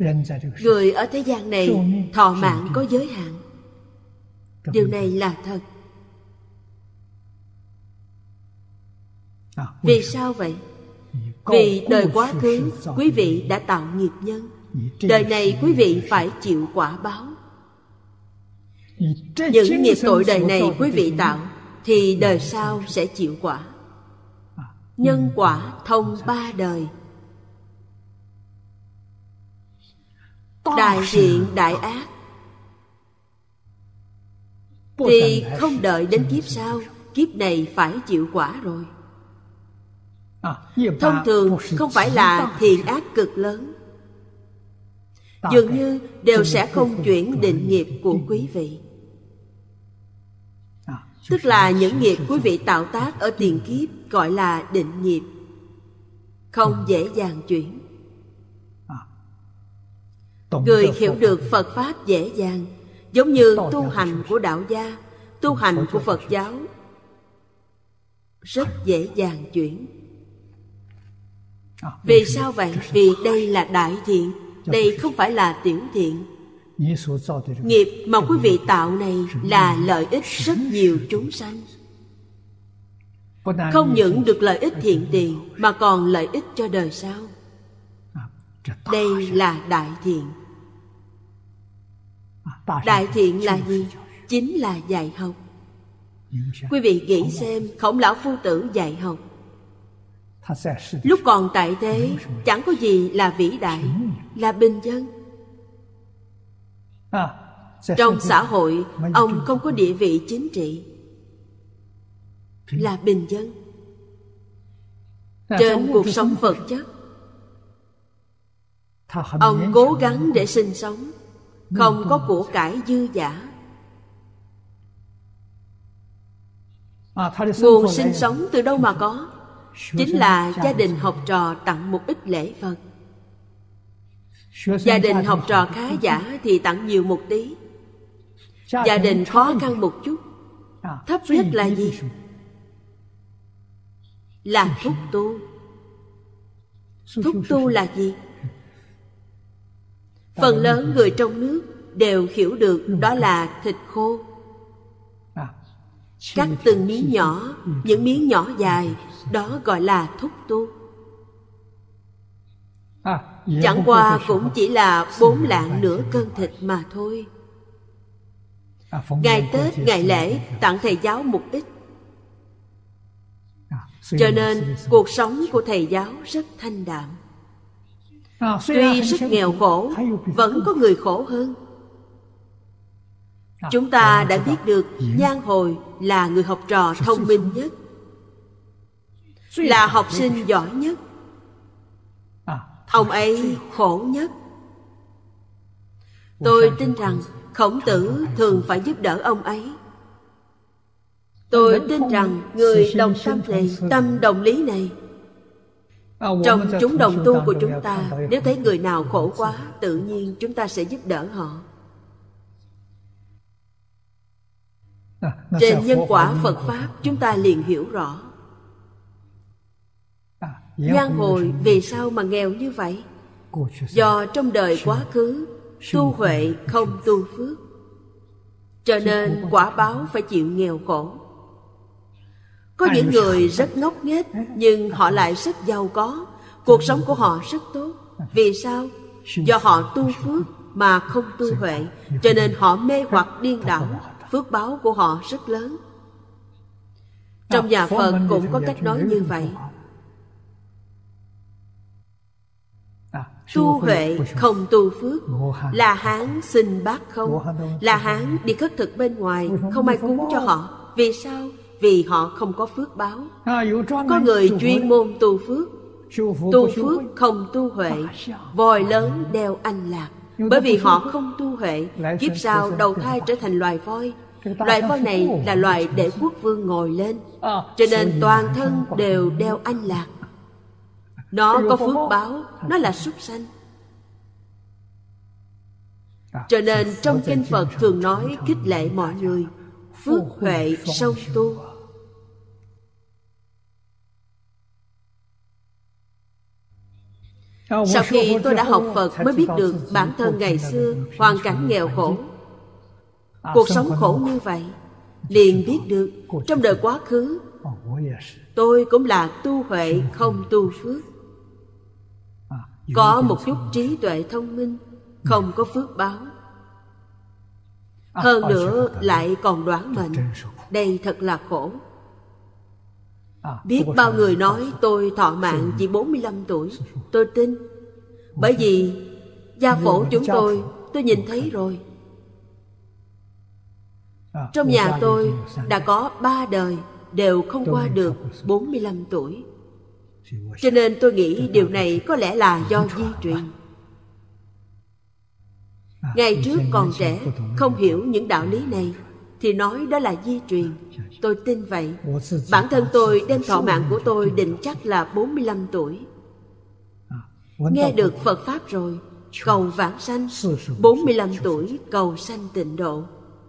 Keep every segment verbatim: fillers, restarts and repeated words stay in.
Người ở thế gian này thọ mạng có giới hạn. Điều này là thật. Vì sao vậy? Vì đời quá khứ quý vị đã tạo nghiệp nhân. Đời này quý vị phải chịu quả báo. Những nghiệp tội đời này quý vị tạo thì đời sau sẽ chịu quả. Nhân quả thông ba đời. Đại thiện đại ác thì không đợi đến kiếp sau, kiếp này phải chịu quả rồi. Thông thường không phải là thiện ác cực lớn, dường như đều sẽ không chuyển định nghiệp của quý vị. Tức là những nghiệp quý vị tạo tác ở tiền kiếp gọi là định nghiệp, không dễ dàng chuyển. Người hiểu được Phật Pháp dễ dàng, giống như tu hành của đạo gia, tu hành của Phật giáo rất dễ dàng chuyển. Vì sao vậy? Vì đây là đại thiện, đây không phải là tiểu thiện. Nghiệp mà quý vị tạo này là lợi ích rất nhiều chúng sanh. Không những được lợi ích thiện tiền mà còn lợi ích cho đời sau. Đây là đại thiện. Đại thiện là gì? Chính là dạy học. Quý vị nghĩ xem, Khổng Lão Phu Tử dạy học, lúc còn tại thế chẳng có gì là vĩ đại, là bình dân. Trong xã hội ông không có địa vị chính trị, là bình dân. Trên cuộc sống vật chất ông cố gắng để sinh sống, không có của cải dư dả. Nguồn sinh sống từ đâu mà có? Chính là gia đình học trò tặng một ít lễ vật. Gia đình học trò khá giả thì tặng nhiều một tí. Gia đình khó khăn một chút, thấp nhất là gì? Là thúc tu. Thúc tu là gì? Phần lớn người trong nước đều hiểu được đó là thịt khô. Cắt từng miếng nhỏ, những miếng nhỏ dài, đó gọi là thúc tu. Chẳng qua cũng chỉ là bốn lạng nửa cân thịt mà thôi. Ngày Tết, ngày lễ tặng thầy giáo một ít. Cho nên cuộc sống của thầy giáo rất thanh đạm. Tuy rất nghèo khổ, vẫn có người khổ hơn. Chúng ta đã biết được Nhan Hồi là người học trò thông minh nhất, là học sinh giỏi nhất. Ông ấy khổ nhất. Tôi tin rằng Khổng Tử thường phải giúp đỡ ông ấy. Tôi tin rằng người đồng tâm này, tâm đồng lý này, trong chúng đồng tu của chúng ta, nếu thấy người nào khổ quá, tự nhiên chúng ta sẽ giúp đỡ họ. Trên nhân quả Phật Pháp chúng ta liền hiểu rõ. Nhan Hồi vì sao mà nghèo như vậy? Do trong đời quá khứ tu huệ không tu phước, cho nên quả báo phải chịu nghèo khổ. Có những người rất ngốc nghếch nhưng họ lại rất giàu có, cuộc sống của họ rất tốt. Vì sao? Do họ tu phước mà không tu huệ, cho nên họ mê hoặc điên đảo, phước báo của họ rất lớn. Trong nhà Phật cũng có cách nói như vậy. Tu huệ không tu phước. La Hán xin bát không. La Hán đi khất thực bên ngoài, không ai cúng cho họ. Vì sao? Vì họ không có phước báo. Có người chuyên môn tu phước, tu phước không tu huệ, voi lớn đeo anh lạc. Bởi vì họ không tu huệ, kiếp sau đầu thai trở thành loài voi. Loài voi này là loài để quốc vương ngồi lên, cho nên toàn thân đều đeo anh lạc. Nó có phước báo, nó là súc sanh. Cho nên trong kinh Phật thường nói khích lệ mọi người phước huệ song tu. Sau khi tôi đã học Phật mới biết được bản thân ngày xưa hoàn cảnh nghèo khổ, cuộc sống khổ như vậy. Liền biết được trong đời quá khứ tôi cũng là tu huệ không tu phước, có một chút trí tuệ thông minh, không có phước báo. Hơn nữa lại còn đoán mệnh. Đây thật là khổ. Biết bao người nói tôi thọ mạng chỉ bốn mươi lăm tuổi. Tôi tin. Bởi vì gia phổ chúng tôi tôi nhìn thấy rồi. Trong nhà tôi đã có ba đời đều không qua được bốn mươi lăm tuổi. Cho nên tôi nghĩ điều này có lẽ là do di truyền. Ngày trước còn trẻ, không hiểu những đạo lý này, thì nói đó là di truyền. Tôi tin vậy. Bản thân tôi đem thọ mạng của tôi định chắc là bốn mươi lăm tuổi. Nghe được Phật Pháp rồi, cầu vãng sanh. Bốn mươi lăm tuổi cầu sanh tịnh độ.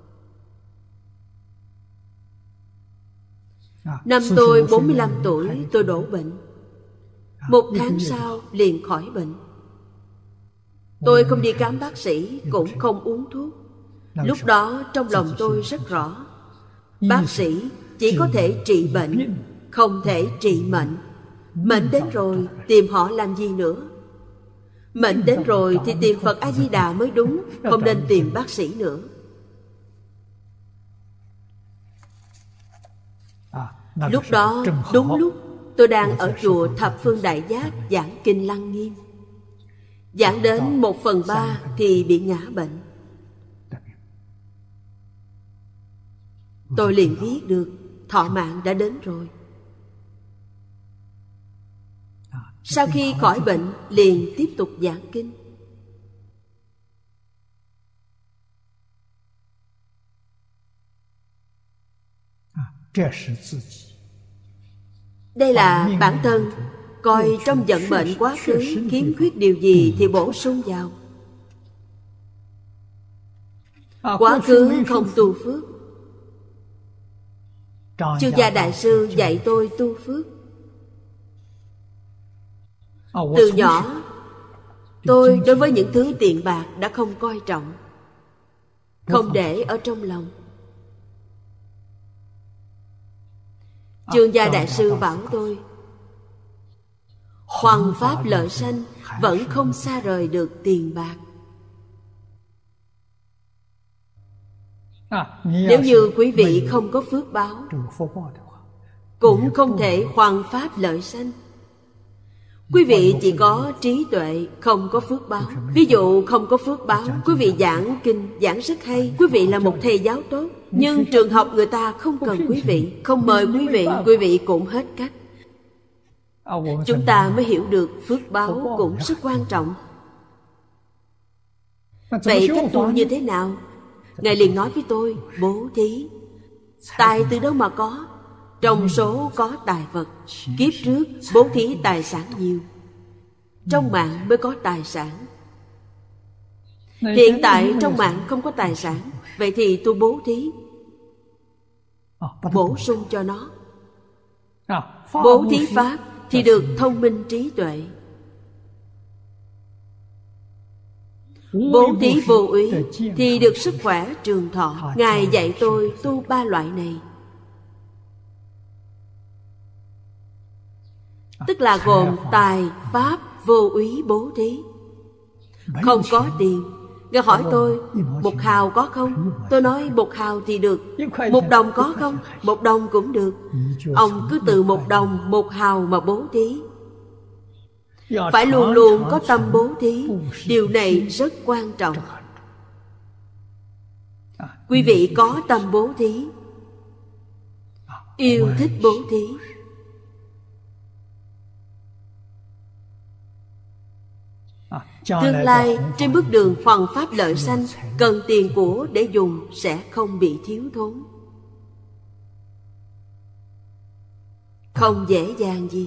Năm tôi bốn mươi lăm tuổi tôi đổ bệnh. Một tháng sau liền khỏi bệnh. Tôi không đi khám bác sĩ, cũng không uống thuốc. Lúc đó trong lòng tôi rất rõ, bác sĩ chỉ có thể trị bệnh, không thể trị mệnh. Mệnh đến rồi tìm họ làm gì nữa? Mệnh đến rồi thì tìm Phật A-di-đà mới đúng, không nên tìm bác sĩ nữa. Lúc đó đúng lúc tôi đang ở chùa Thập Phương Đại Giác giảng kinh Lăng Nghiêm. Giảng đến một phần ba thì bị ngã bệnh. Tôi liền biết được thọ mạng đã đến rồi. Sau khi khỏi bệnh liền tiếp tục giảng kinh. Đây là bản thân coi trong vận mệnh quá khứ khiếm khuyết điều gì thì bổ sung vào. Quá khứ không tu phước. Chương Gia Đại Sư dạy tôi tu phước. Từ nhỏ tôi đối với những thứ tiền bạc đã không coi trọng, không để ở trong lòng. Chương Gia Đại Sư bảo tôi, hoằng pháp lợi sanh vẫn không xa rời được tiền bạc. Nếu như quý vị không có phước báo, cũng không thể hoằng pháp lợi sanh. Quý vị chỉ có trí tuệ, không có phước báo. Ví dụ không có phước báo, quý vị giảng kinh, giảng rất hay, quý vị là một thầy giáo tốt, nhưng trường học người ta không cần quý vị, không mời quý vị, quý vị cũng hết cách. Chúng ta mới hiểu được phước báo cũng rất quan trọng. Vậy cách tu như thế nào? Ngài liền nói với tôi, bố thí. Tài từ đâu mà có? Trong số có tài vật. Kiếp trước bố thí tài sản nhiều, trong mạng mới có tài sản. Hiện tại trong mạng không có tài sản, vậy thì tôi bố thí, bổ sung cho nó. Bố thí pháp thì được thông minh trí tuệ. Bố thí vô úy thì được sức khỏe trường thọ. Ngài dạy tôi tu ba loại này, tức là gồm tài, pháp, vô úy, bố thí. Không có tiền. Ngài hỏi tôi, một hào có không? Tôi nói một hào thì được. Một đồng có không? Một đồng cũng được. Ông cứ từ một đồng, một hào mà bố thí. Phải luôn luôn có tâm bố thí. Điều này rất quan trọng. Quý vị có tâm bố thí, yêu thích bố thí, tương lai trên bước đường hoằng pháp lợi sanh, cần tiền của để dùng sẽ không bị thiếu thốn. Không dễ dàng gì.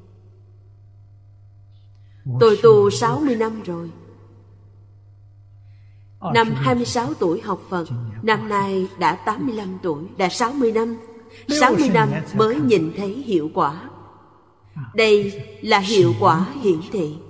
Tôi tu sáu mươi năm rồi. Năm hai mươi sáu tuổi học Phật, năm nay đã tám mươi lăm tuổi, đã sáu mươi năm. sáu mươi năm mới nhìn thấy hiệu quả. Đây là hiệu quả hiển thị.